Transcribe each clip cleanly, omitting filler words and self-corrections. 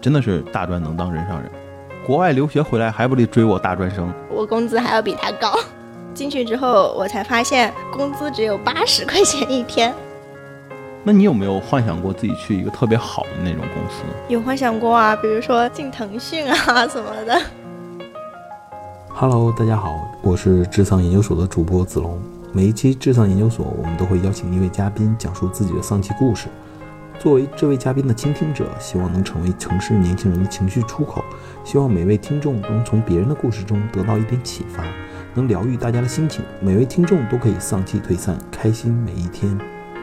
真的是大专能当人上人。国外留学回来还不得追我大专生？ 我工资还要比他高。进去之后我才发现工资只有80块钱一天。 那你有没有幻想过自己去一个特别好的那种公司？ 有幻想过啊，比如说进腾讯啊什么的。 Hello， 大家好，我是智丧研究所的主播子龙。每一期智丧研究所，我们都会邀请一位嘉宾讲述自己的丧妻故事。作为这位嘉宾的倾听者，希望能成为城市年轻人的情绪出口，希望每位听众能从别人的故事中得到一点启发，能疗愈大家的心情，每位听众都可以丧气退散，开心每一天。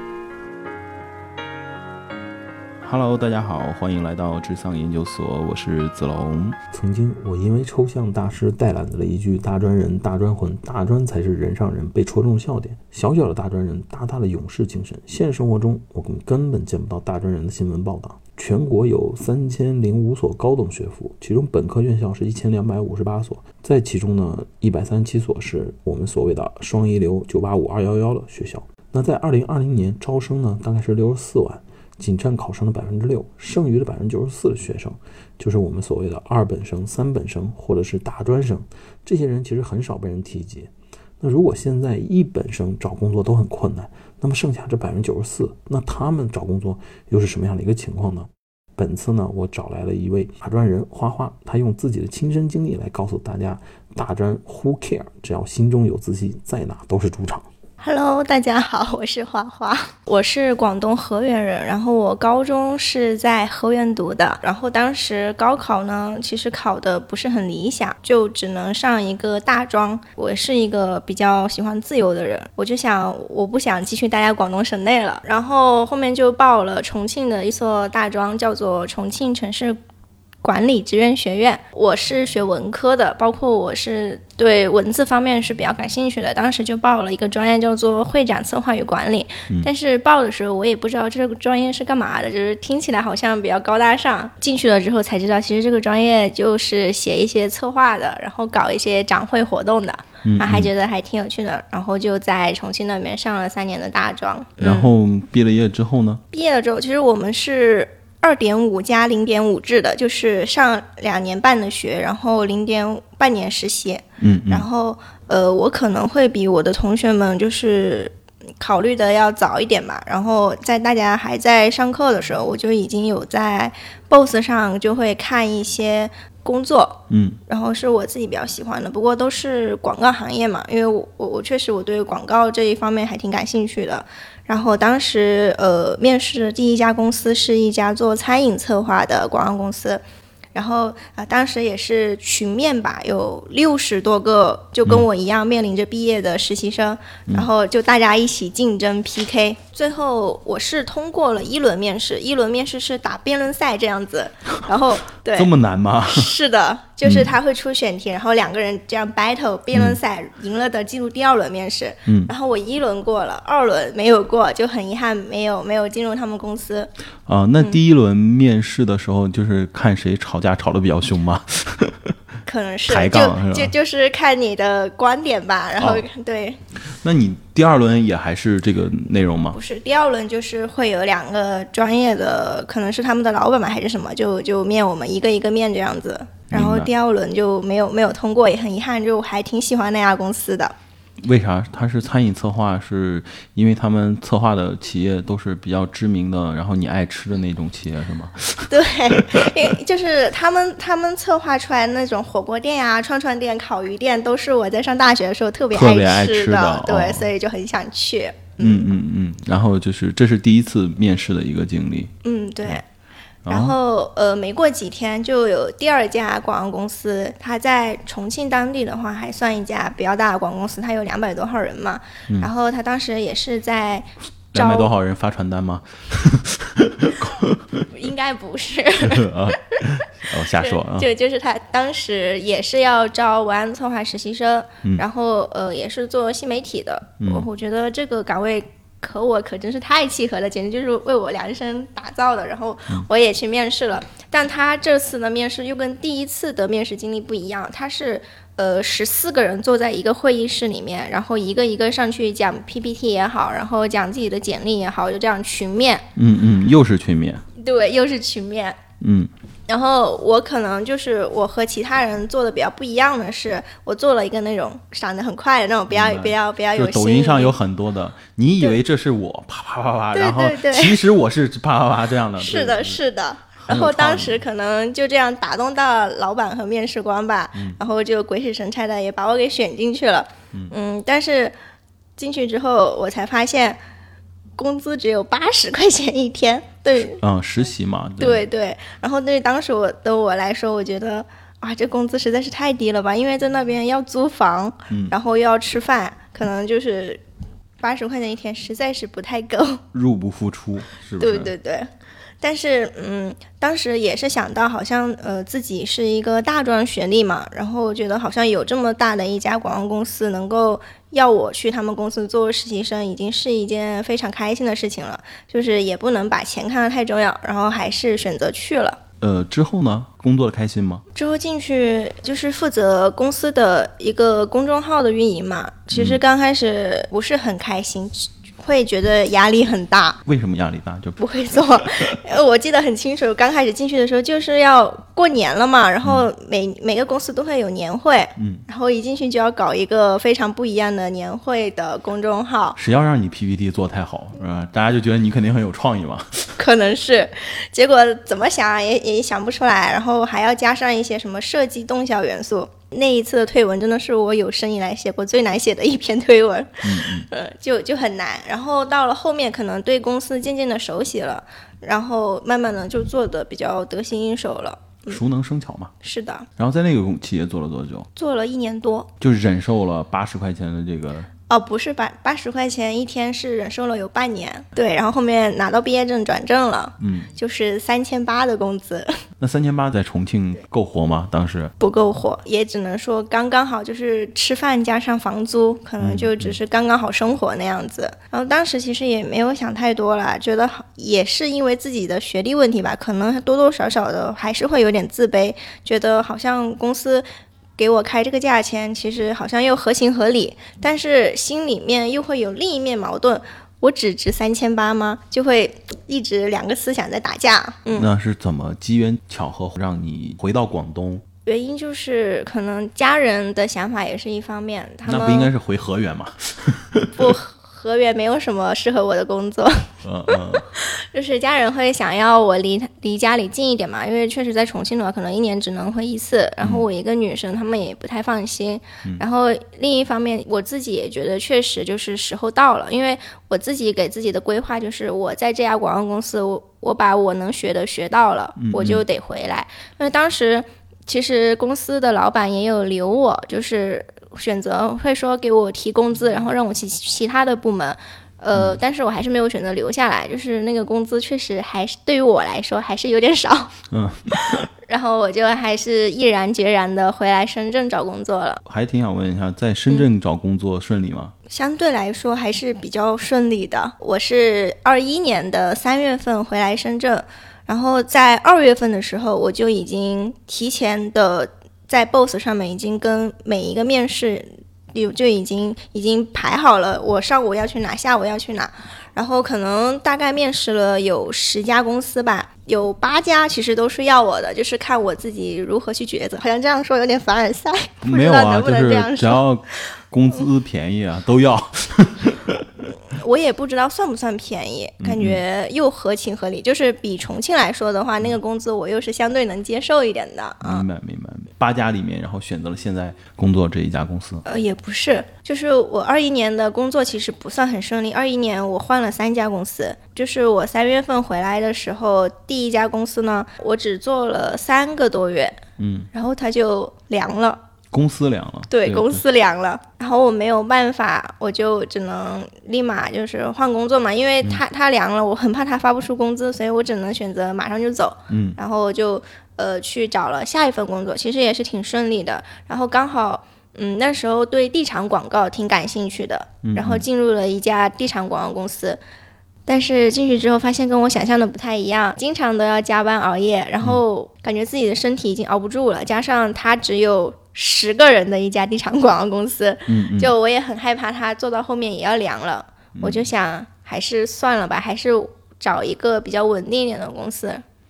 Hello， 大家好，欢迎来到智丧研究所，我是子龙。 曾经我因为抽象大师带懒子的一句大专人、大专魂、大专才是人上人被戳中笑点。小小的大专人，大大的勇士精神。现实生活中我们根本见不到大专人的新闻报道。全国有3005所高等学府，其中本科院校是1258所，在其中呢137所是我们所谓的双一流985、211的学校。那在2020年招生呢大概是64万，仅占考生的6%，剩余的94%的学生就是我们所谓的2本生、3本生或者是大专生，这些人其实很少被人提及。那如果现在1本生找工作都很困难，那么剩下这94%，那他们找工作又是什么样的一个情况呢？本次呢，我找来了一位大专人花花，他用自己的亲身经历来告诉大家，大专 Who care， 只要心中有自信，在哪都是主场。 Hello， 大家好，我是花花，我是广东河源人，然后我高中是在河源读的，然后当时高考呢，其实考的不是很理想，就只能上一个大专。我是一个比较喜欢自由的人，我就想我不想继续待在广东省内了，然后后面就报了重庆的一所大专，叫做重庆城市管理职业学院。我是学文科的，包括我是对文字方面是比较感兴趣的，当时就报了一个专业叫做会展策划与管理。但是报的时候我也不知道这个专业是干嘛的，就是听起来好像比较高大上，进去了之后才知道其实这个专业就是写一些策划的，然后搞一些展会活动的，还觉得还挺有趣的，然后就在重庆那边上了3年的大专。 然后毕了业之后呢？ 毕业了之后其实我们是2.5加0.5制的，就是上2年半的学，然后半年实习。然后我可能会比我的同学们就是考虑的要早一点吧，然后在大家还在上课的时候，我就已经有在 BOSS 上就会看一些工作，然后是我自己比较喜欢的，不过都是广告行业嘛，因为我确实我对广告这一方面还挺感兴趣的。然后当时面试的第一家公司是一家做餐饮策划的广告公司，然后当时也是群面吧，有60多个就跟我一样面临着毕业的实习生，然后就大家一起竞争 PK， 最后我是通过了1轮面试，是打辩论赛这样子，然后对， 这么难吗？ 是的，就是他会出选题，然后2个人这样 battle 辩论赛，赢了的进入第2轮面试，然后我1轮过了，2轮没有过，就很遗憾没有进入他们公司。 那第1轮面试的时候就是看谁吵架吵得比较凶吗？ 可能是抬杠就是看你的观点吧，然后对。 那你第2轮也还是这个内容吗？ 不是，第2轮就是会有2个专业的，可能是他们的老板嘛还是什么，就面我们一个一个面这样子，然后第2轮就没有通过，也很遗憾，就我还挺喜欢那家公司的。 为啥？他是餐饮策划，是因为他们策划的企业都是比较知名的，然后你爱吃的那种企业是吗？ 对，就是他们策划出来的那种火锅店啊、串串店、烤鱼店，都是我在上大学的时候特别爱吃的，对，所以就很想去。 然后就是这是第一次面试的一个经历。 对。然后没过几天就有第2家广告公司，它在重庆当地的话还算一家比较大的广告公司，它有200多号人嘛，然后它当时也是在 200多号人发传单吗？ 应该不是我瞎说啊。 就是他当时也是要招文案策划实习生，然后也是做新媒体的，我觉得这个岗位和我可真是太契合了，简直就是为我量身打造的，然后我也去面试了，但他这次的面试又跟第1次的面试经历不一样，他是14个人坐在一个会议室里面，然后一个一个上去讲 PPT 也好，然后讲自己的简历也好，就这样群面。 又是群面。 对，又是群面。 然后我可能就是我和其他人做的比较不一样的是，我做了一个那种闪得很快的那种，比较有就抖音上有很多的，你以为这是我啪啪啪啪，然后其实我是啪啪啪这样的。 是的，是的。然后当时可能就这样打动到老板和面试官吧，然后就鬼使神差的也把我给选进去了。但是进去之后我才发现工资只有80块钱一天。对， 实习嘛。 对。然后对当时我来说，我觉得这工资实在是太低了吧，因为在那边要租房，然后又要吃饭，可能就是80块钱一天实在是不太够， 入不敷出，是不是？ 对。但是当时也是想到好像自己是一个大专学历嘛，然后我觉得好像有这么大的一家广告公司能够要我去他们公司做实习生，已经是一件非常开心的事情了，就是也不能把钱看得太重要，然后还是选择去了。 之后呢，工作的开心吗？ 之后进去就是负责公司的一个公众号的运营嘛，其实刚开始不是很开心，会觉得压力很大。 为什么压力大？就不会做。我记得很清楚，刚开始进去的时候就是要过年了嘛，然后每个公司都会有年会，然后一进去就要搞一个非常不一样的年会的公众号。 谁要让你 PPT 做太好，是吧？大家就觉得你肯定很有创意嘛。 可能是，结果怎么想也想不出来，然后还要加上一些什么设计动效元素。那一次的推文真的是我有生以来写过最难写的一篇推文，就很难。然后到了后面可能对公司渐渐的熟悉了，然后慢慢的就做的比较得心应手了。 熟能生巧嘛。 是的。 然后在那个企业做了多久？ 做了1年多。 就忍受了80块钱的这个。 不是80块钱一天，是忍受了有半年。对，然后后面拿到毕业证转正了，就是3800的工资。 那3800在重庆够活吗？当时不够活，也只能说刚刚好，就是吃饭加上房租，可能就只是刚刚好生活那样子。然后当时其实也没有想太多了，觉得也是因为自己的学历问题吧，可能多多少少的还是会有点自卑，觉得好像公司给我开这个价钱其实好像又合情合理，但是心里面又会有另一面矛盾，我只值3800吗？就会一直两个思想在打架。 那是怎么机缘巧合让你回到广东？ 原因就是可能家人的想法也是一方面，他们那不应该是回河源吗？ 不，河源没有什么适合我的工作。就是家人会想要我离家里近一点嘛，因为确实在重庆的话可能1年只能回1次，然后我一个女生他们也不太放心。然后另一方面我自己也觉得确实就是时候到了，因为我自己给自己的规划就是我在这家广告公司我把我能学的学到了，我就得回来。因为当时其实公司的老板也有留我，就是选择会说给我提工资，然后让我去其他的部门。但是我还是没有选择留下来，就是那个工资确实还是对于我来说还是有点少。然后我就还是毅然决然的回来深圳找工作了。 还挺想问一下，在深圳找工作顺利吗？ 相对来说还是比较顺利的。我是21年的3月份回来深圳，然后在2月份的时候我就已经提前的在 Boss 上面已经跟每一个面试就已经排好了，我上午要去哪，下午要去哪，然后可能大概面试了有10家公司吧，有8家其实都是要我的，就是看我自己如何去抉择。好像这样说有点凡尔赛， 没有啊， 不知道能不能这样说， 就是只要工资便宜啊，都要。 我也不知道算不算便宜，感觉又合情合理，就是比重庆来说的话，那个工资我又是相对能接受一点的。 明白。8家里面，然后选择了现在工作这一家公司。 也不是，就是我21年的工作其实不算很顺利。21年我换了3家公司，就是我3月份回来的时候，第一家公司呢，我只做了3个多月，然后它就凉了。 公司凉了， 对，公司凉了，然后我没有办法，我就只能立马就是换工作嘛，因为他凉了，我很怕他发不出工资，所以我只能选择马上就走。然后我就去找了下一份工作，其实也是挺顺利的。然后刚好那时候对地产广告挺感兴趣的，然后进入了一家地产广告公司。但是进去之后发现跟我想象的不太一样，经常都要加班熬夜，然后感觉自己的身体已经熬不住了，加上他只有10个人的一家地产广告公司，就我也很害怕他做到后面也要凉了，我就想还是算了吧，还是找一个比较稳定一点的公司。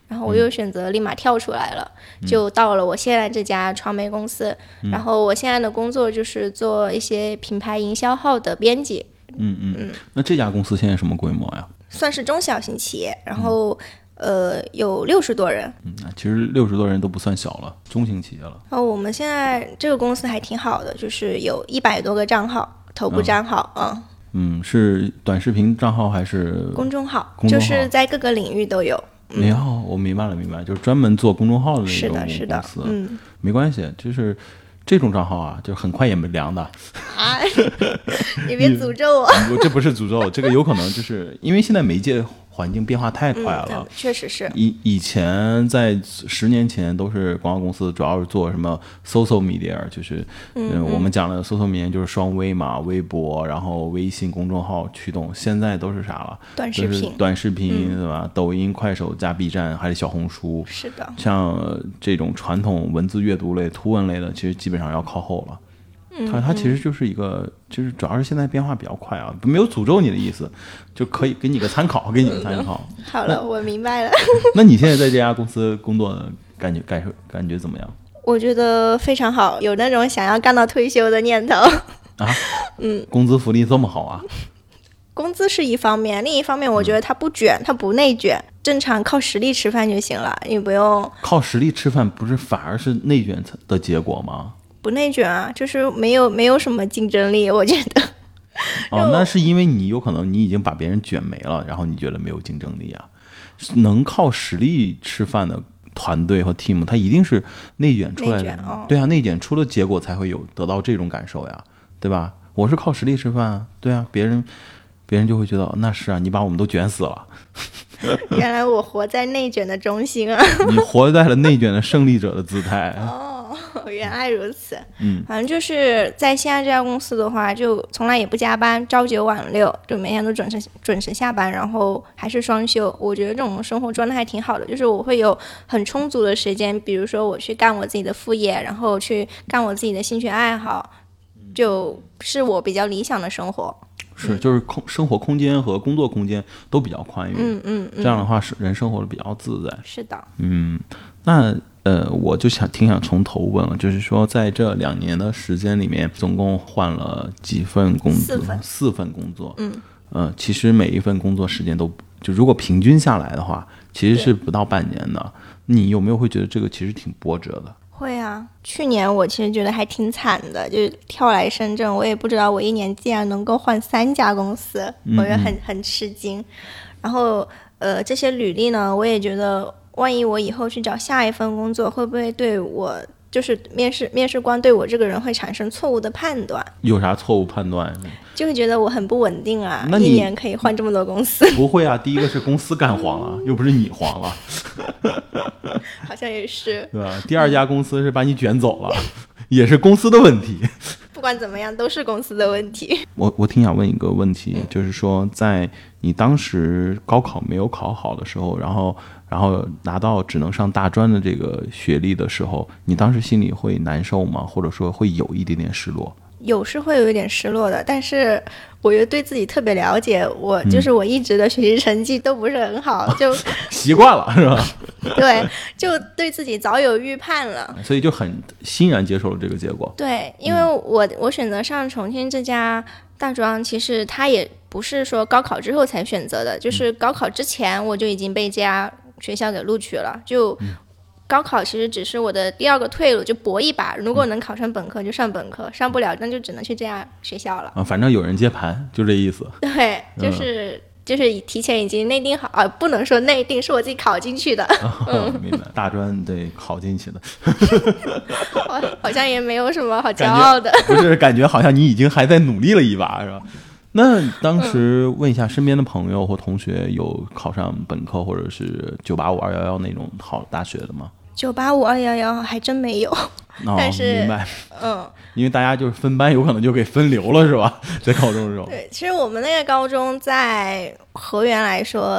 然后我又选择立马跳出来了，就到了我现在这家传媒公司。然后我现在的工作就是做一些品牌营销号的编辑。 那这家公司现在什么规模呀？ 算是中小型企业，然后有60多人。 其实60多人都不算小了，中型企业了。 然后我们现在这个公司还挺好的，就是有100多个账号，头部账号。 是短视频账号还是公众号？就是在各个领域都有。 我明白了，就是专门做公众号的那种公司。 是的， 没关系，就是这种账号啊，就很快也没凉的。 你别诅咒我。 这不是诅咒，这个有可能就是因为现在媒介环境变化太快了。 确实是。 以前在10年前都是广告公司，主要是做什么 social media， 就是我们讲的 social media 就是双微嘛，微博，然后微信公众号驱动。现在都是啥了？短视频，对吧？抖音、快手加 B 站，还是小红书。 是的。像这种传统文字阅读类、图文类的，其实基本上要靠后了。它其实就是一个，就是主要是现在变化比较快啊，没有诅咒你的意思，就可以给你个参考， 好了，我明白了。 那你现在在这家公司工作的感觉怎么样？ 我觉得非常好，有那种想要干到退休的念头。 工资福利这么好啊？ 工资是一方面，另一方面我觉得它不卷，它不内卷，正常靠实力吃饭就行了，你不用靠实力吃饭，不是反而是内卷的结果吗？ 不内卷啊，就是没有什么竞争力，我觉得。 那是因为你有可能你已经把别人卷没了，然后你觉得没有竞争力啊。能靠实力吃饭的团队和 team， 它一定是内卷出来的。对啊，内卷出了结果才会有得到这种感受呀，对吧？我是靠实力吃饭啊，对啊，别人就会觉得那是啊，你把我们都卷死了。 原来我活在内卷的中心啊！ 你活在了内卷的胜利者的姿态。 原来如此。反正就是在现在这家公司的话，就从来也不加班，朝9晚6，就每天都准时下班，然后还是双休。我觉得这种生活状态还挺好的，就是我会有很充足的时间，比如说我去干我自己的副业，然后去干我自己的兴趣爱好，就是我比较理想的生活。 就是生活空间和工作空间都比较宽裕。这样的话人生活的比较自在。 是的。 那我就挺想从头问了，就是说在这2年的时间里面，总共换了几份工作？4份工作。其实每一份工作时间都就如果平均下来的话，其实是不到半年的。你有没有会觉得这个其实挺波折的？ 会啊，去年我其实觉得还挺惨的，就是跳来深圳，我也不知道我1年竟然能够换3家公司，我觉得很吃惊。然后这些履历呢，我也觉得万一我以后去找下一份工作，会不会对我就是面试官对我这个人会产生错误的判断？ 有啥错误判断？ 就会觉得我很不稳定啊，1年可以换这么多公司。 不会啊，第一个是公司干黄了，又不是你黄了。 好像也是， 对吧？第2家公司是把你卷走了，也是公司的问题。 不管怎么样，都是公司的问题。 我挺想问一个问题，就是说，在你当时高考没有考好的时候，然后拿到只能上大专的这个学历的时候，你当时心里会难受吗？或者说会有一点点失落？ 是会有一点失落的，但是我觉得对自己特别了解，就是我一直的学习成绩都不是很好，就习惯了是吧？ 对，就对自己早有预判了， 所以就很欣然接受了这个结果。 对，因为我选择上重庆这家大专，其实它也不是说高考之后才选择的，就是高考之前我就已经被这家学校给录取了，就高考其实只是我的第2个退路，就搏一把，如果能考上本科就上本科，上不了那就只能去这样学校了。 反正有人接盘，就这意思。 对，就是提前已经内定好，不能说内定，是我自己考进去的。 明白，大专对考进去的。 好像也没有什么好骄傲的。 不是，感觉好像你已经还在努力了一把，是吧？那当时问一下身边的朋友或同学，有考上本科或者是985、211那种好大学的吗 ？985、211还真没有。但是明白。因为大家就是分班，有可能就给分流了，是吧？在高中的时候。 对，其实我们那个高中在河源来说，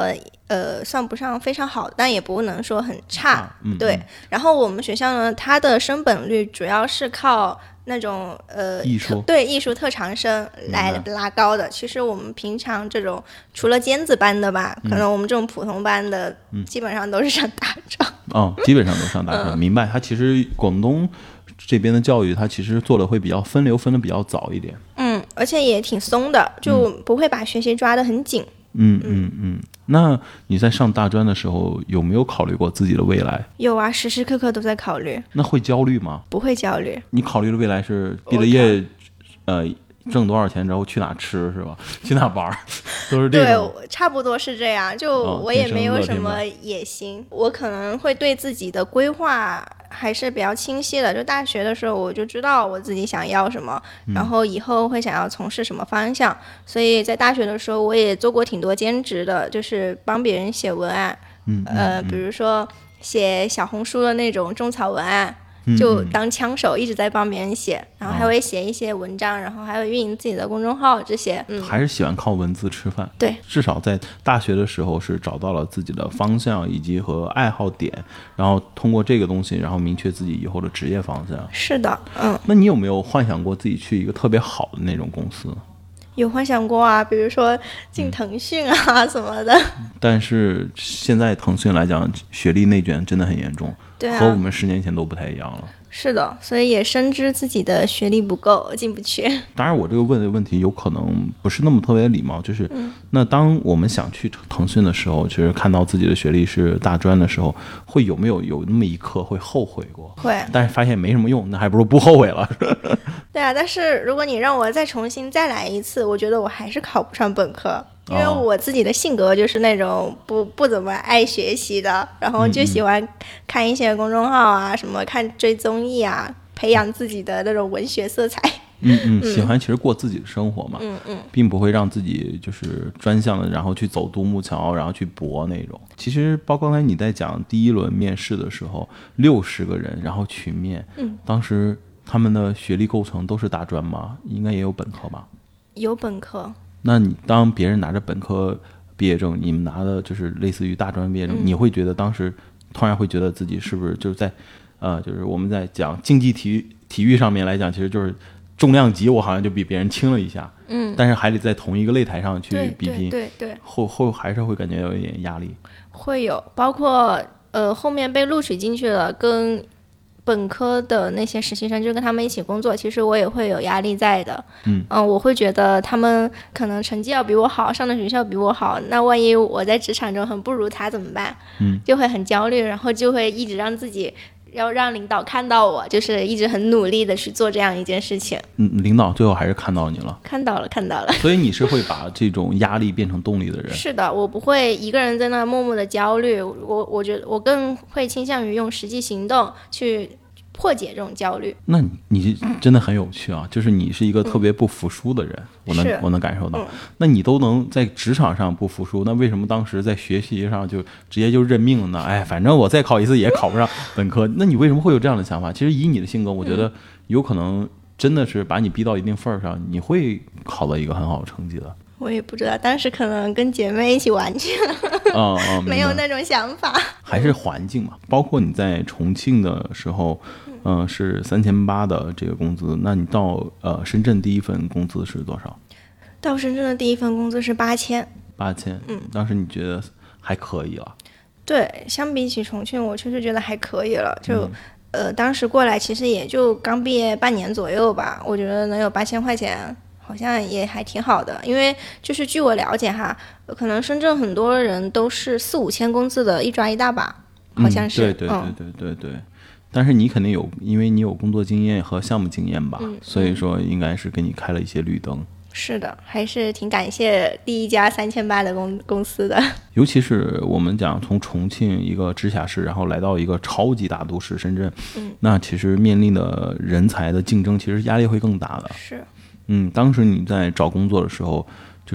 算不上非常好，但也不能说很差。对。然后我们学校呢，它的升本率主要是靠那种艺术特长生来拉高的。其实我们平常这种除了尖子班的吧，可能我们这种普通班的基本上都是上大专。 基本上都上大专。明白。它其实广东这边的教育，它其实做的会比较分流，分的比较早一点。 而且也挺松的，就不会把学习抓得很紧。 那你在上大专的时候有没有考虑过自己的未来？ 有啊，时时刻刻都在考虑。 那会焦虑吗？ 不会焦虑。 你考虑的未来是毕了业挣多少钱之后去哪吃是吧？去哪玩都是这种。 对，差不多是这样。就我也没有什么野心，我可能会对自己的规划还是比较清晰的。就大学的时候我就知道我自己想要什么，然后以后会想要从事什么方向。所以在大学的时候我也做过挺多兼职的，就是帮别人写文案。比如说写小红书的那种种草文案，就当枪手一直在帮别人写，然后还会写一些文章，然后还会运营自己的公众号这些。 还是喜欢靠文字吃饭。 对， 至少在大学的时候是找到了自己的方向以及和爱好点，然后通过这个东西然后明确自己以后的职业方向。 是的。 那你有没有幻想过自己去一个特别好的那种公司？ 有幻想过啊，比如说进腾讯啊什么的。 但是现在腾讯来讲，学历内卷真的很严重。 对啊， 和我们10年前都不太一样了。 是的，所以也深知自己的学历不够，进不去。 当然我这个问的问题有可能不是那么特别礼貌，就是那当我们想去腾讯的时候，其实看到自己的学历是大专的时候，会有没有那么一刻会后悔过？ 会。 但是发现没什么用，那还不如不后悔了。 对啊，但是如果你让我再重新再来一次，我觉得我还是考不上本科。因为我自己的性格就是那种不怎么爱学习的，然后就喜欢看一些公众号啊，什么追综艺啊，培养自己的那种文学色彩。 喜欢其实过自己的生活嘛。并不会让自己就是专项的，然后去走独木桥，然后去搏那种。其实包括刚才你在讲第一轮面试的时候，60个人然后群面，当时他们的学历构成都是大专吗？应该也有本科吧？有本科。那你当别人拿着本科毕业证，你们拿的就是类似于大专毕业证，你会觉得当时突然会觉得自己是不是就是在就是我们在讲竞技体育上面来讲，其实就是重量级我好像就比别人轻了一下，但是还得在同一个擂台上去比拼，对，后还是会感觉有一点压力。会有，包括后面被录取进去了，跟本科的那些实习生就跟他们一起工作，其实我也会有压力在的。我会觉得他们可能成绩要比我好，上的学校比我好，那万一我在职场中很不如他怎么办？就会很焦虑，然后就会一直让自己要让领导看到我，就是一直很努力的去做这样一件事情。领导最后还是看到你了？看到了。所以你是会把这种压力变成动力的人？是的，我不会一个人在那默默的焦虑，我觉得我更会倾向于用实际行动去破解这种焦虑。那你真的很有趣啊，就是你是一个特别不服输的人，我能感受到。那你都能在职场上不服输，那为什么当时在学习上就直接就认命了呢？反正我再考一次也考不上本科，那你为什么会有这样的想法？其实以你的性格，我觉得有可能真的是把你逼到一定份儿上，你会考到一个很好的成绩的。我也不知道，当时可能跟姐妹一起玩去了，没有那种想法。还是环境嘛，包括你在重庆的时候，是3800的这个工资，那你到深圳第一份工资是多少？到深圳的第一份工资是8000。8000，当时你觉得还可以了？对，相比起重庆，我确实觉得还可以了。就当时过来其实也就刚毕业半年左右吧，我觉得能有8000块钱。好像也还挺好的，因为就是据我了解哈，可能深圳很多人都是4-5千工资的，一抓一大把，好像是。对。但是你肯定有，因为你有工作经验和项目经验吧，所以说应该是给你开了一些绿灯。是的，还是挺感谢第一家3800的公司的。尤其是我们讲从重庆一个直辖市，然后来到一个超级大都市深圳，那其实面临的人才的竞争，其实压力会更大的。是。当时你在找工作的时候，就是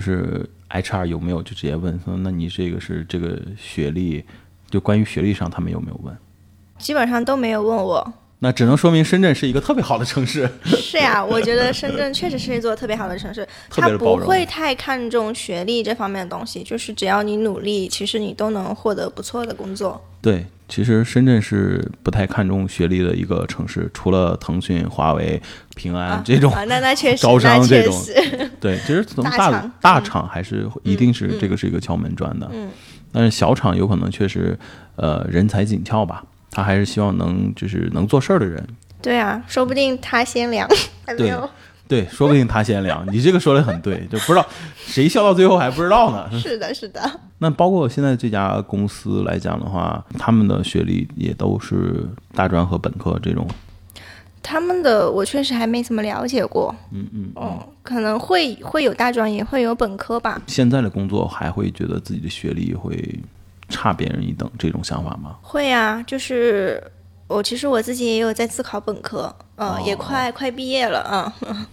HR 有没有就直接问说，那你这个是这个学历，就关于学历上他们有没有问？基本上都没有问我。 那只能说明深圳是一个特别好的城市。 是呀，我觉得深圳确实是一座特别好的城市，它不会太看重学历这方面的东西，就是只要你努力，其实你都能获得不错的工作。 对，其实深圳是不太看重学历的一个城市，除了腾讯、华为、平安这种那确实招商这种，对，其实从大厂还是一定是这个是一个敲门砖的。但是小厂有可能确实人才紧俏吧，他还是希望能做事儿的人。 对啊，说不定他先凉还没有。 对，说不定他先凉。你这个说的很对，就不知道谁笑到最后还不知道呢。 是的，是的。 那包括现在这家公司来讲的话，他们的学历也都是大专和本科这种。 他们的我确实还没怎么了解过。可能会有大专，也会有本科吧。 现在的工作还会觉得自己的学历会差别人一等这种想法吗？ 会啊，就是其实我自己也有在自考本科，也快毕业了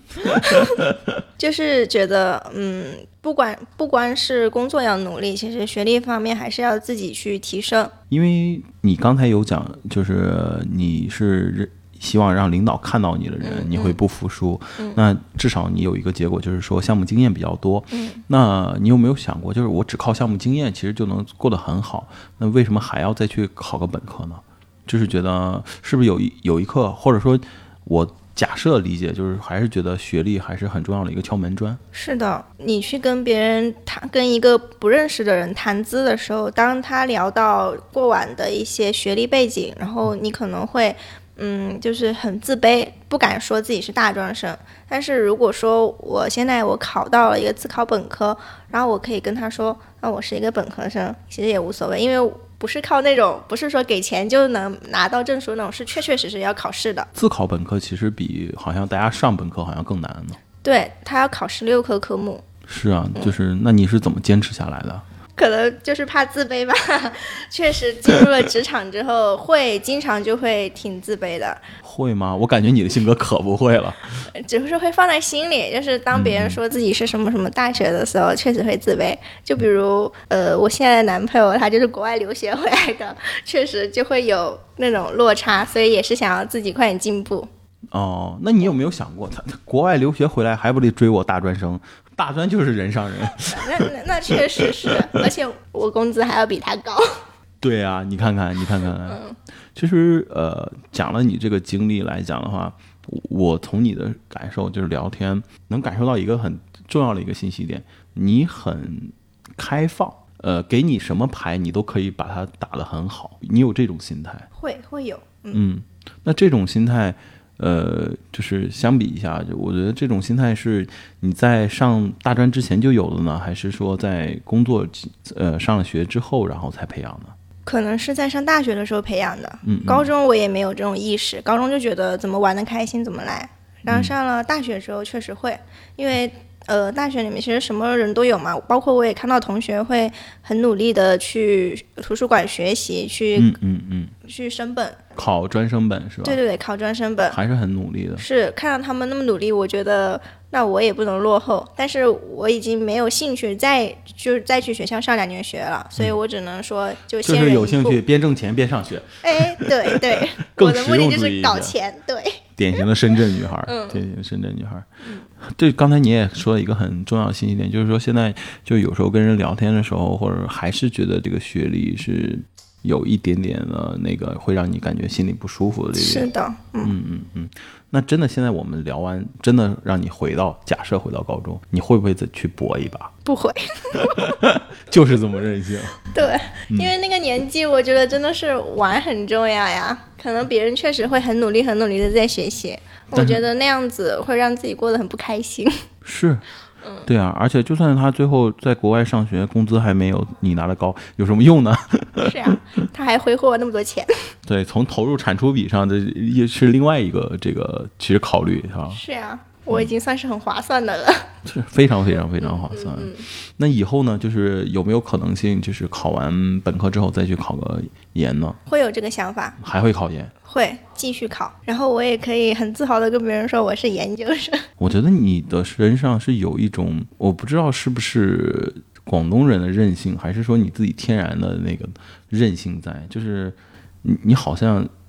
就是觉得不光是工作要努力，其实学历方面还是要自己去提升。 因为你刚才有讲，就是你是希望让领导看到你的人，你会不服输。那至少你有一个结果，就是说项目经验比较多。那你有没有想过，就是我只靠项目经验其实就能过得很好，那为什么还要再去考个本科呢？就是觉得是不是有一课，或者说我假设理解，就是还是觉得学历还是很重要的一个敲门砖。 是的，你去跟别人跟一个不认识的人谈资的时候，当他聊到过往的一些学历背景，然后你可能会就是很自卑，不敢说自己是大专生。但是如果说我现在考到了一个自考本科，然后我可以跟他说，那我是一个本科生，其实也无所谓，因为不是靠那种，不是说给钱就能拿到证书那种，是确实要考试的。 自考本科其实比好像大家上本科好像更难呢。 对，他要考16科科目。 是啊，就是那你是怎么坚持下来的？ 可能就是怕自卑吧，确实进入了职场之后经常就会挺自卑的。 会吗？我感觉你的性格可不会了。 只是会放在心里，就是当别人说自己是什么什么大学的时候，确实会自卑。就比如我现在的男朋友他就是国外留学回来的，确实就会有那种落差，所以也是想要自己快点进步。 那你有没有想过，他国外留学回来还不得追我大专生？大专就是人上人。 那确实是，而且我工资还要比他高。 对啊，你看看。其实讲了你这个经历来讲的话，我从你的感受就是聊天能感受到一个很重要的一个信息点，你很开放，给你什么牌你都可以把它打得很好，你有这种心态？ 会有。 那这种心态就是相比一下，就我觉得这种心态是你在上大专之前就有的呢，还是说在工作上了学之后然后才培养的？ 可能是在上大学的时候培养的。高中我也没有这种意识，高中就觉得怎么玩得开心怎么来。然后上了大学之后确实会，因为大学里面其实什么人都有嘛，包括我也看到同学会很努力的去图书馆学习，去升本， 考专升本是吧？ 对，考专升本还是很努力的。 是看到他们那么努力，我觉得那我也不能落后，但是我已经没有兴趣再去学校上2年学了，所以我只能说就是有兴趣边挣钱边上学。 对我的目的就是搞钱。对， 典型的深圳女孩。典型的深圳女孩。对，刚才你也说了一个很重要的信息点，就是说现在就有时候跟人聊天的时候，或者还是觉得这个学历是有一点点的那个会让你感觉心里不舒服的这个。 是的。 那真的现在我们聊完，真的让你假设回到高中，你会不会再去搏一把？ 不会。 就是这么任性。 对，因为那个年纪我觉得真的是玩很重要呀，可能别人确实会很努力的在学习，我觉得那样子会让自己过得很不开心。 是。对啊，而且就算他最后在国外上学，工资还没有你拿的高，有什么用呢？ 是啊，他还挥霍那么多钱。 对，从投入产出比上，这也是另外一个这个其实考虑哈。 是啊，我已经算是很划算的了。 是非常划算。那以后呢，就是有没有可能性，就是考完本科之后再去考个研呢？ 会有这个想法。 还会考研？ 会继续考，然后我也可以很自豪的跟别人说我是研究生。 我觉得你的身上是有一种，我不知道是不是广东人的韧性，还是说你自己天然的那个韧性在，就是你好像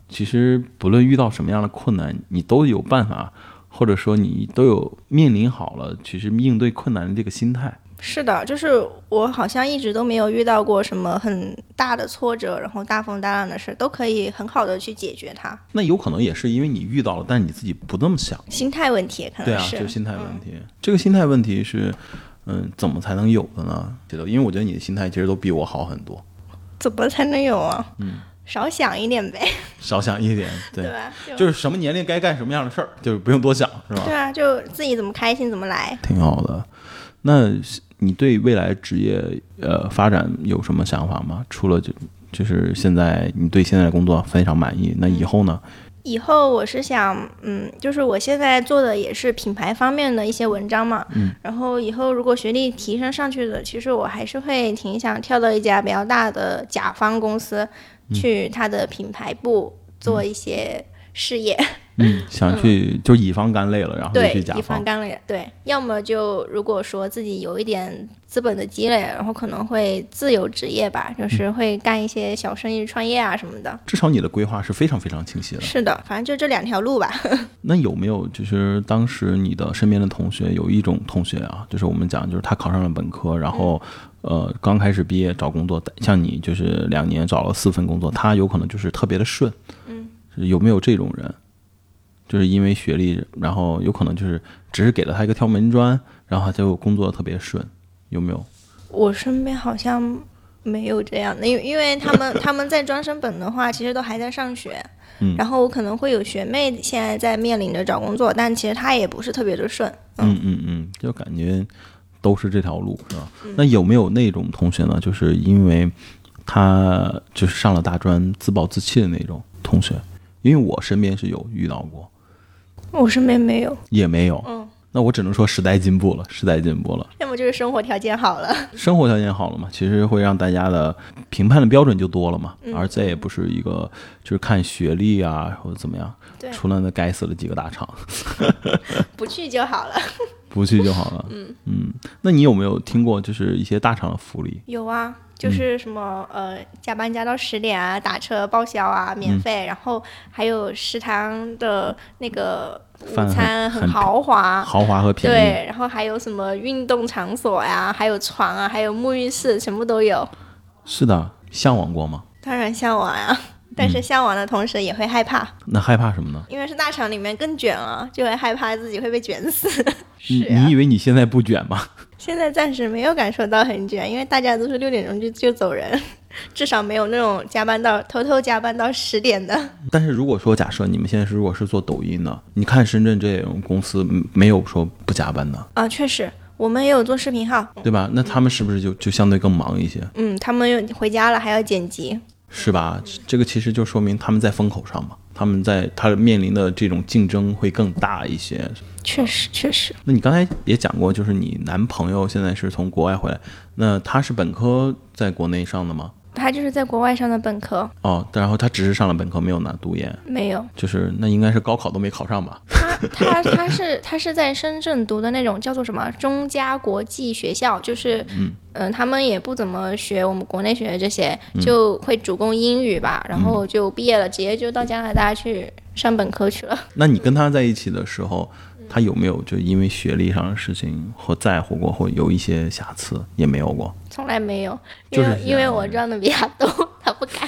其实不论遇到什么样的困难，你都有办法，或者说你都有面临好了其实应对困难的这个心态。 是的，就是我好像一直都没有遇到过什么很大的挫折，然后大风大浪的事，都可以很好的去解决它。 那有可能也是因为你遇到了，但你自己不这么想， 心态问题可能是。 对啊，就心态问题。这个心态问题是怎么才能有的呢？因为我觉得你的心态其实都比我好很多。 怎么才能有啊？少想一点呗。 少想一点，对吧？ 就是什么年龄该干什么样的事儿，就是不用多想，是吧？ 对啊，就自己怎么开心怎么来， 挺好的。那你对未来职业发展有什么想法吗？除了就是现在你对现在的工作非常满意，那以后呢？ 以后我是想，就是我现在做的也是品牌方面的一些文章嘛，然后以后如果学历提升上去的，其实我还是会挺想跳到一家比较大的甲方公司，去他的品牌部做一些事业。 想去就乙方干累了，然后就去甲方。 对，乙方干累了，对。要么就如果说自己有一点资本的积累，然后可能会自由职业吧，就是会干一些小生意、创业啊什么的。 至少你的规划是非常非常清晰的。 是的，反正就这2条路吧。 那有没有就是当时你的身边的同学，有一种同学啊，就是我们讲就是他考上了本科，然后刚开始毕业找工作，像你就是2年找了4份工作，他有可能就是特别的顺。有没有这种人？就是因为学历，然后有可能就是只是给了他一个敲门砖，然后他就工作特别顺，有没有？ 我身边好像没有这样的，因为他们在专升本的话，其实都还在上学。然后我可能会有学妹现在在面临着找工作，但其实她也不是特别的顺。 就感觉都是这条路，是吧？那有没有那种同学呢？就是因为他就是上了大专自暴自弃的那种同学？因为我身边是有遇到过。 我身边没有， 也没有。那我只能说时代进步了，时代进步了。 要么就是生活条件好了， 生活条件好了嘛，其实会让大家的评判的标准就多了嘛，而再也不是一个就是看学历啊或者怎么样。 对， 除了那该死的几个大厂， 不去就好了。 不去就好了。那你有没有听过就是一些大厂的福利？ 有啊。就是什么加班加到10点啊，打车报销啊，免费，然后还有食堂的那个午餐很豪华和便宜。 对，然后还有什么运动场所呀，还有床啊，还有沐浴室，全部都有。 是的，向往过吗？ 当然向往呀，但是向往的同时也会害怕。 那害怕什么呢？ 因为是大厂里面更卷了，就会害怕自己会被卷死。 你以为你现在不卷吗？ 现在暂时没有感受到很卷，因为大家都是6点钟就走人，至少没有那种偷偷加班到10点的。 但是如果说假设你们现在如果是做抖音的，你看深圳这种公司没有说不加班的啊，确实我们也有做视频号， 对吧？那他们是不是就相对更忙一些？ 他们回家了还要剪辑， 是吧？这个其实就说明他们在风口上嘛，他面临的这种竞争会更大一些。 确实。那你刚才也讲过，就是你男朋友现在是从国外回来，那他是本科在国内上的吗？ 他就是在国外上的本科。 然后他只是上了本科，没有拿读研。 没有， 就是那应该是高考都没考上吧？ 他是在深圳读的那种叫做什么中加国际学校，就是他们也不怎么学我们国内学的这些，就会主攻英语吧，然后就毕业了，直接就到加拿大去上本科去了。 那你跟他在一起的时候，他有没有就因为学历上的事情或在乎过，或有一些瑕疵？也没有过， 从来没有， 因为我赚的比他多，他不敢。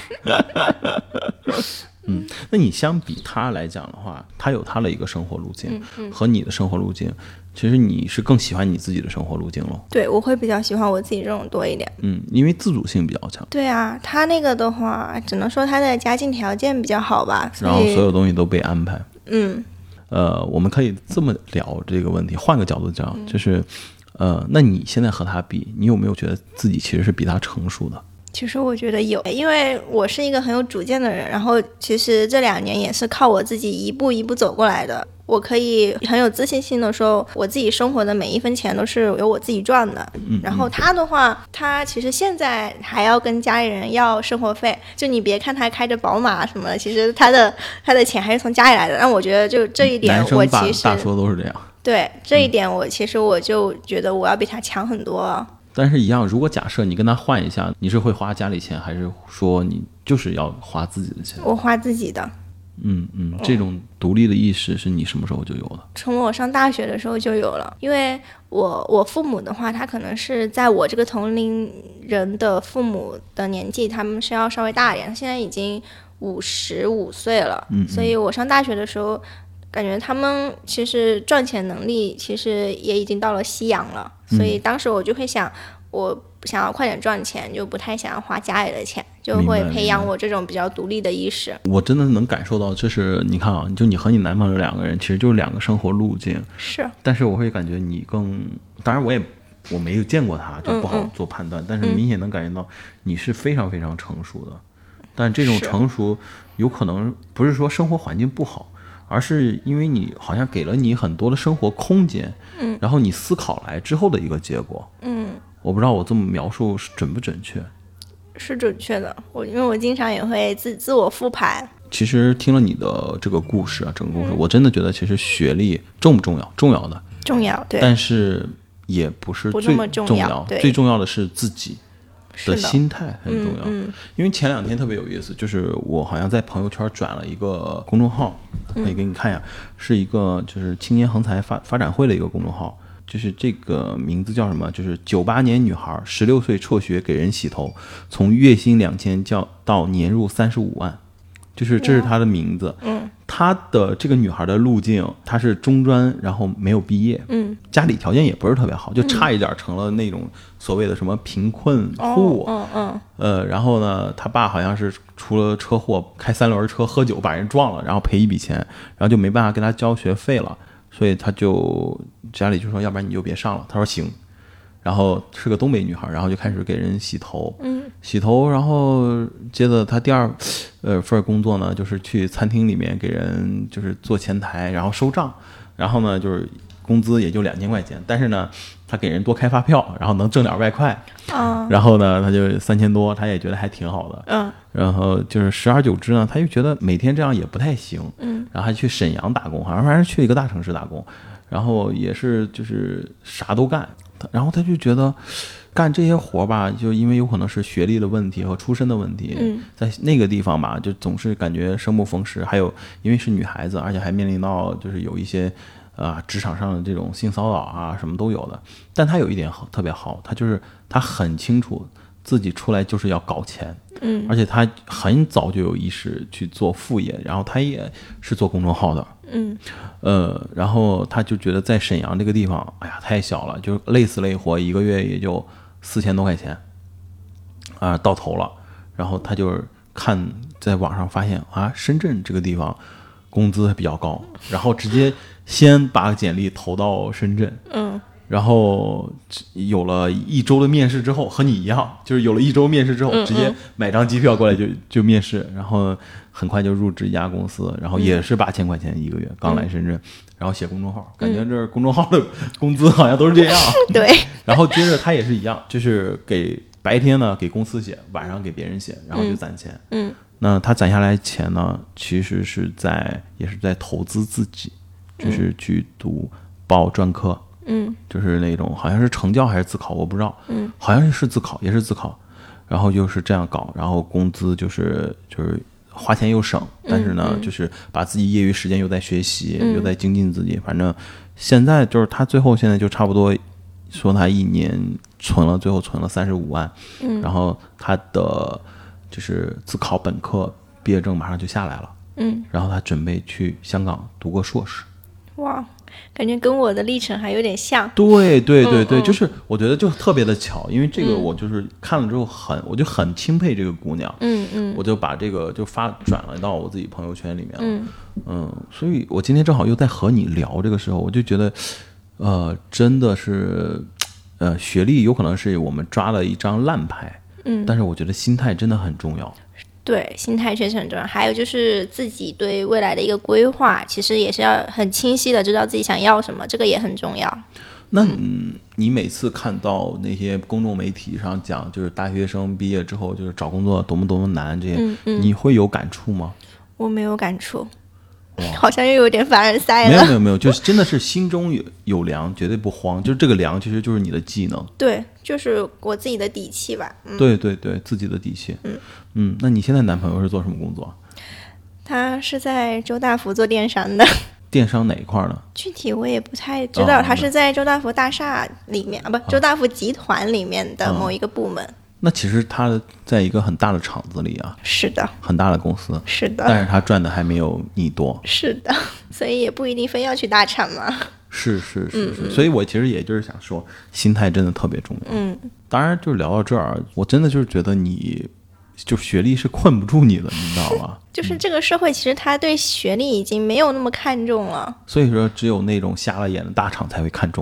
那你相比他来讲的话，他有他的一个生活路径，和你的生活路径，其实你是更喜欢你自己的生活路径咯？ 对，我会比较喜欢我自己这种多一点。 因为自主性比较强。 对啊，他那个的话，只能说他的家境条件比较好吧， 然后所有东西都被安排。我们可以这么聊这个问题，换个角度讲，就是那你现在和他比，你有没有觉得自己其实是比他成熟的？ 其实我觉得有，因为我是一个很有主见的人，然后其实这2年也是靠我自己一步一步走过来的。我可以很有自信心的说，我自己生活的每一分钱都是由我自己赚的。然后他的话，他其实现在还要跟家里人要生活费，就你别看他开着宝马什么的，其实他的钱还是从家里来的。但我觉得就这一点，我其实大说都是这样。 对，这一点我其实我就觉得我要比他强很多。 但是一样，如果假设你跟他换一下，你是会花家里钱，还是说你就是要花自己的钱？ 我花自己的。 这种独立的意识是你什么时候就有的？ 从我上大学的时候就有了，因为我父母的话，他可能是在我这个同龄人的父母的年纪，他们是要稍微大一点，现在已经55岁了，所以我上大学的时候，感觉他们其实赚钱能力其实也已经到了夕阳了，所以当时我就会想，我想要快点赚钱，就不太想要花家里的钱，就会培养我这种比较独立的意识。 我真的能感受到，这是你看啊，就你和你男朋友两个人，其实就是两个生活路径。 是， 但是我会感觉你更，当然我没有见过他，就不好做判断。但是明显能感觉到你是非常非常成熟的，但这种成熟有可能不是说生活环境不好，而是因为你好像给了你很多的生活空间，然后你思考来之后的一个结果。我不知道我这么描述是准不准确。 是准确的，因为我经常也会自我复盘。 其实听了你的这个故事啊，整个故事，我真的觉得其实学历重不重要？重要的， 重要，对。 但是也不是最重要，最重要的是自己的心态很重要。因为前2天特别有意思，就是我好像在朋友圈转了一个公众号，可以给你看一下，是一个就是青年恒才发展会的一个公众号。就是这个名字叫什么？就是98年女孩16岁辍学给人洗头，从月薪2000到年入35万，就是这是她的名字。她的这个女孩的路径，她是中专，然后没有毕业，家里条件也不是特别好，就差一点成了那种所谓的什么贫困户。然后呢，她爸好像是出了车祸，开3轮车喝酒把人撞了，然后赔一笔钱，然后就没办法给她交学费了。所以他就家里就说，要不然你就别上了。他说行，然后是个东北女孩，然后就开始给人洗头，洗头，然后接着他第二份工作呢，就是去餐厅里面给人就是做前台，然后收账，然后呢就是工资也就2000块钱，但是呢他给人多开发票，然后能挣点外快，然后呢他就3000多，他也觉得还挺好的，然后就是时而久之呢，他就觉得每天这样也不太行，然后还去沈阳打工，好像还是去一个大城市打工，然后也是就是啥都干，然后他就觉得干这些活吧，就因为有可能是学历的问题和出身的问题，在那个地方吧，就总是感觉生不逢时，还有因为是女孩子，而且还面临到就是有一些职场上的这种性骚扰啊，什么都有的。但他有一点特别好，他很清楚自己出来就是要搞钱，而且他很早就有意识去做副业，然后他也是做公众号的，然后他就觉得在沈阳这个地方，哎呀太小了，就累死累活，一个月也就4000多块钱，到头了。然后他就是看在网上发现深圳这个地方工资比较高，然后直接先把简历投到深圳，然后有了1周的面试之后，和你一样，就是有了1周面试之后，直接买张机票过来就面试，然后很快就入职一家公司，然后也是8000块钱1个月，刚来深圳，然后写公众号，感觉这公众号的工资好像都是这样， 对。 然后接着他也是一样，就是白天呢给公司写，晚上给别人写，然后就攒钱，那他攒下来钱呢，其实也是在投资自己，就是去报专科，就是那种好像是成教还是自考，我不知道，好像是自考，也是自考，然后就是这样搞，然后工资就是花钱又省，但是呢，就是把自己业余时间又在学习，又在精进自己，反正现在就是他最后现在就差不多说他1年最后存了35万，然后他的就是自考本科毕业证马上就下来了，然后他准备去香港读个硕士。 哇，感觉跟我的历程还有点像。 对，就是我觉得就特别的巧，因为这个我就是看了之后我就很钦佩这个姑娘，我就把这个就转了到我自己朋友圈里面了，所以我今天正好又在和你聊这个时候，我就觉得真的是学历有可能是我们抓了一张烂牌，但是我觉得心态真的很重要。 对，心态确实很重要，还有就是自己对未来的一个规划，其实也是要很清晰的知道自己想要什么，这个也很重要。 那你每次看到那些公众媒体上讲，就是大学生毕业之后就是找工作多么难，这些你会有感触吗？ 我没有感触，好像又有点凡尔赛了。 没有，就是真的是心中有粮，绝对不慌。就是这个粮，其实就是你的技能。 对，就是我自己的底气吧。 对，自己的底气。那你现在男朋友是做什么工作？ 他是在周大福做电商的。 电商哪一块呢？ 具体我也不太知道，他是在周大福大厦里面周大福集团里面的某一个部门。 那其实他在一个很大的厂子里啊。 是的。 很大的公司。 是的。 但是他赚的还没有你多。 是的，所以也不一定非要去大厂嘛。 是，所以我其实也就是想说，心态真的特别重要。当然就是聊到这儿，我真的就是觉得你就学历是困不住你的，你知道吗？ 就是这个社会其实他对学历已经没有那么看重了， 所以说只有那种瞎了眼的大厂才会看重。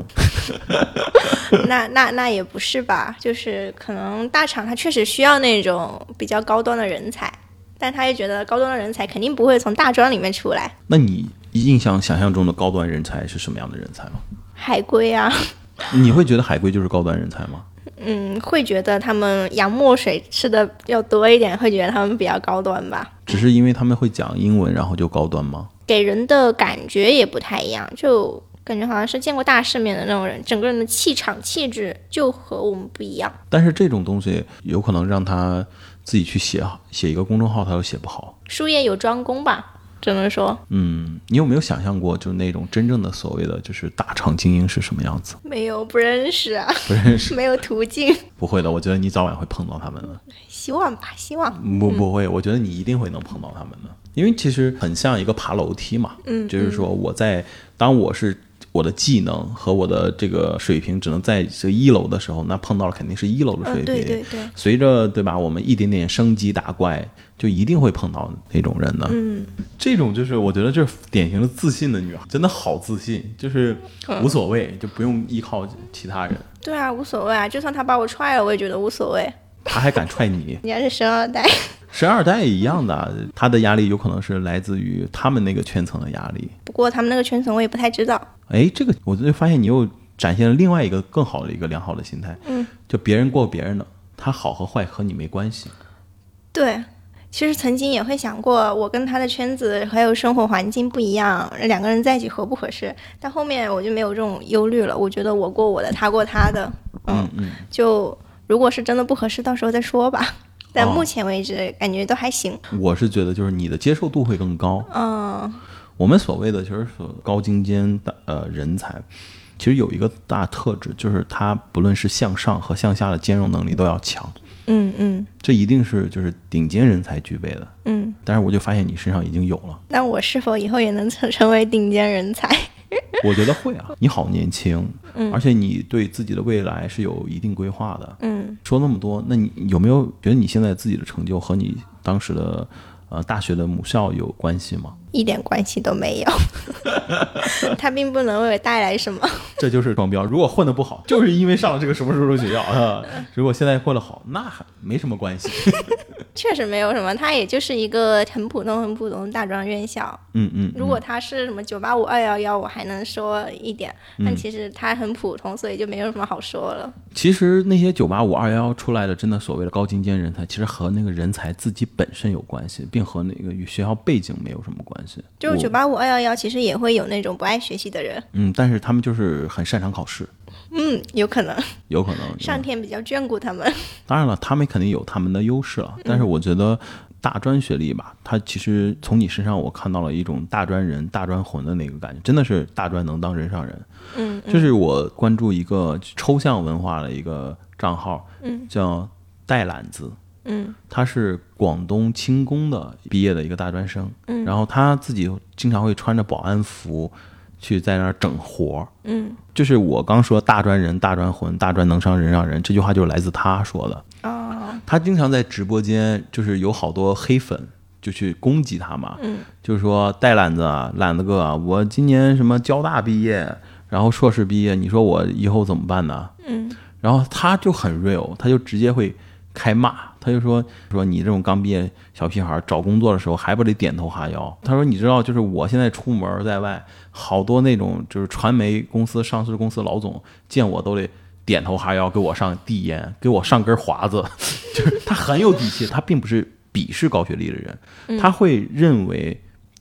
那也不是吧，就是可能大厂他确实需要那种比较高端的人才，但他也觉得高端的人才肯定不会从大专里面出来。 那你想象中的高端人才是什么样的人才吗？ 海归啊。 你会觉得海归就是高端人才吗？ 会觉得他们洋墨水吃的要多一点，会觉得他们比较高端吧。 只是因为他们会讲英文然后就高端吗？ 给人的感觉也不太一样，就感觉好像是见过大世面的那种人，整个人的气场气质就和我们不一样。 但是这种东西有可能让他自己去写一个公众号，他又写不好。 术业有专攻吧，只能说。 你有没有想象过就那种真正的所谓的就是大厂精英是什么样子？ 没有，不认识啊。 不认识。 没有途径。 不会的，我觉得你早晚会碰到他们的。 希望吧，希望。 不会，我觉得你一定会能碰到他们的，因为其实很像一个爬楼梯嘛。就是说当我的技能和我的这个水平只能在这1楼的时候，那碰到了肯定是1楼的水平。 对。 随着对吧，我们一点点升级打怪，就一定会碰到那种人的。这种就是我觉得就是典型的自信的女孩，真的好自信，就是无所谓，就不用依靠其他人。 对啊，无所谓啊，就算他把我踹了，我也觉得无所谓。 他还敢踹你？ 人家是生二代。 生二代也一样的，他的压力有可能是来自于他们那个圈层的压力。 不过他们那个圈层我也不太知道。 这个我就发现你又展现了另外一个更好的一个良好的心态。就别人过别人的，他好和坏和你没关系。 对，其实曾经也会想过，我跟他的圈子还有生活环境不一样，两个人在一起合不合适？但后面我就没有这种忧虑了，我觉得我过我的，他过他的。就如果是真的不合适，到时候再说吧。但目前为止感觉都还行。 我是觉得就是你的接受度会更高。我们所谓的就是高精尖的人才，其实有一个大特质，就是他不论是向上和向下的兼容能力都要强。这一定是就是顶尖人才具备的。但是我就发现你身上已经有了。那我是否以后也能成为顶尖人才？ 我觉得会啊，你好年轻，而且你对自己的未来是有一定规划的。说那么多，那你有没有觉得你现在自己的成就和你当时的大学的母校有关系吗？ 一点关系都没有。它并不能为我带来什么。 这就是双标。如果混得不好，就是因为上了这个什么学校啊。如果现在混得好，那还没什么关系。 确实没有什么，它也就是一个很普通的大专院校。如果它是什么985、211，我还能说一点，但其实它很普通，所以就没有什么好说了。 其实那些985、211出来的真的所谓的高精尖人才，其实和那个人才自己本身有关系，并和那个与学校背景没有什么关系。 就是985、211其实也会有那种不爱学习的人。 但是他们就是很擅长考试。 有可能上天比较眷顾他们。 当然了，他们肯定有他们的优势了。但是我觉得大专学历吧，他其实从你身上我看到了一种大专人大专魂的那个感觉，真的是大专能当人上人。就是我关注一个抽象文化的一个账号，叫带懒子。他是广东轻工的毕业的一个大专生。然后他自己经常会穿着保安服去在那儿整活。就是我刚说大专人大专魂大专能上人上人这句话就是来自他说的。他经常在直播间就是有好多黑粉就去攻击他嘛。就是说带懒子啊，懒子哥啊，我今年什么交大毕业，然后硕士毕业，你说我以后怎么办呢？然后他就很 real， 他就直接会开骂。他就说你这种刚毕业小屁孩找工作的时候还不得点头哈腰。他说你知道就是我现在出门在外，好多那种就是传媒公司上市公司老总见我都得点头哈腰，给我上递烟，给我上根华子。就是他很有底气，他并不是鄙视高学历的人，他会认为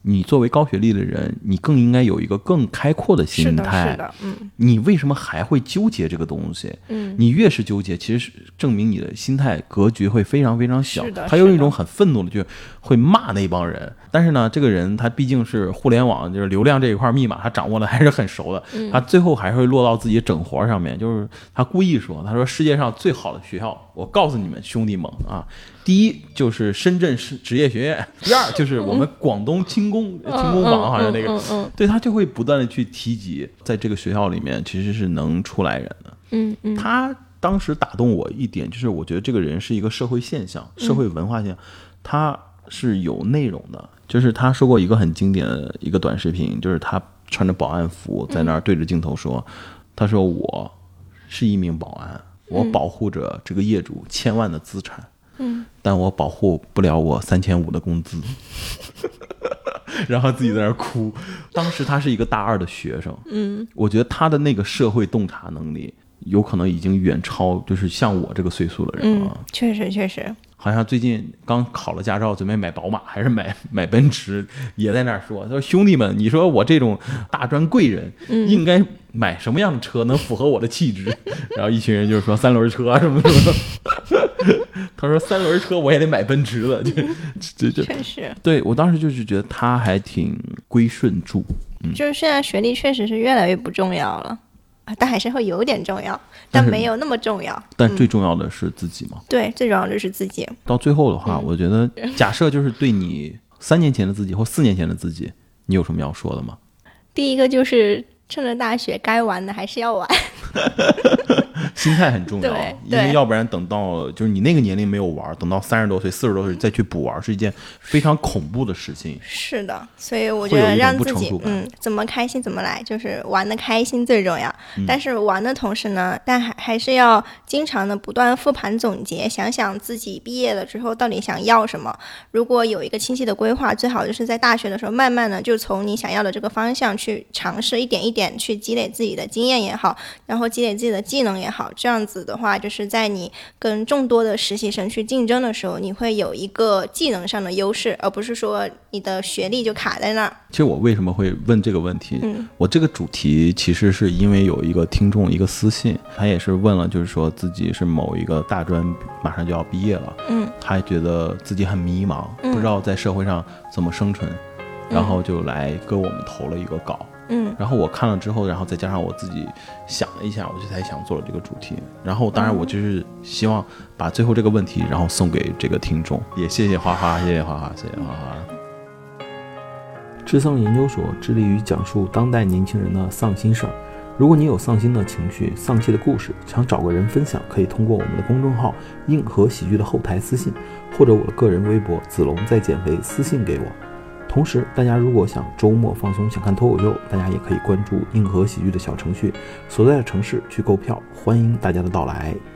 你作为高学历的人，你更应该有一个更开阔的心态。 是的， 你为什么还会纠结这个东西？你越是纠结，其实证明你的心态格局会非常非常小。他有一种很愤怒的，就会骂那帮人。但是呢，这个人他毕竟是互联网就是流量这一块密码，他掌握的还是很熟的。他最后还会落到自己整活上面，就是他故意说，他说世界上最好的学校，我告诉你们兄弟们啊，第一就是深圳市职业学院，第二就是我们广东轻工坊，好像那个，对，他就会不断的去提及，在这个学校里面其实是能出来人的。他当时打动我一点就是，我觉得这个人是一个社会现象，社会文化现象，他是有内容的。就是他说过一个很经典的一个短视频，就是他穿着保安服在那儿对着镜头说，他说我是一名保安，我保护着这个业主千万的资产，但我保护不了我3500的工资。然后自己在那儿哭。当时他是一个大2的学生，我觉得他的那个社会洞察能力有可能已经远超就是像我这个岁数的人了。 确实。 好像最近刚考了驾照，准备买宝马还是买奔驰，也在那儿说，他说兄弟们，你说我这种大专贵人应该买什么样的车能符合我的气质？然后一群人就是说3轮车什么什么。他说3轮车我也得买奔驰的， 确实。 对，我当时就是觉得他还挺归顺住。 就是现在学历确实是越来越不重要了。但还是会有点重要，但没有那么重要。 但最重要的是自己嘛。 对，最重要的是自己。 到最后的话，我觉得假设就是对你3年前的自己或4年前的自己，你有什么要说的吗？ 第一个就是趁着大学该玩的还是要玩。 心态很重要，因为要不然等到就是你那个年龄没有玩，等到30多岁、40多岁再去补玩，是一件非常恐怖的事情。 是的，所以我觉得让自己怎么开心怎么来，就是玩的开心最重要。但是玩的同时呢，但还是要经常的不断复盘总结，想想自己毕业了之后到底想要什么。如果有一个清晰的规划，最好就是在大学的时候慢慢的就从你想要的这个方向去尝试，一点一点去积累自己的经验也好，然后积累自己的技能也好，这样子的话就是在你跟众多的实习生去竞争的时候，你会有一个技能上的优势，而不是说你的学历就卡在那儿。 其实我为什么会问这个问题，我这个主题其实是因为有一个听众一个私信，他也是问了，就是说自己是某一个大专马上就要毕业了，他觉得自己很迷茫，不知道在社会上怎么生存，然后就来跟我们投了一个稿。然后我看了之后，然后再加上我自己想了一下，我就才想做了这个主题。然后当然我就是希望把最后这个问题然后送给这个听众，也谢谢花花，谢谢花花，谢谢花花。 智丧研究所致力于讲述当代年轻人的丧心事儿。如果你有丧心的情绪、丧气的故事，想找个人分享，可以通过我们的公众号硬核喜剧的后台私信，或者我的个人微博子龙在减肥私信给我。同时大家如果想周末放松，想看脱口秀，大家也可以关注硬核喜剧的小程序，所在的城市去购票，欢迎大家的到来。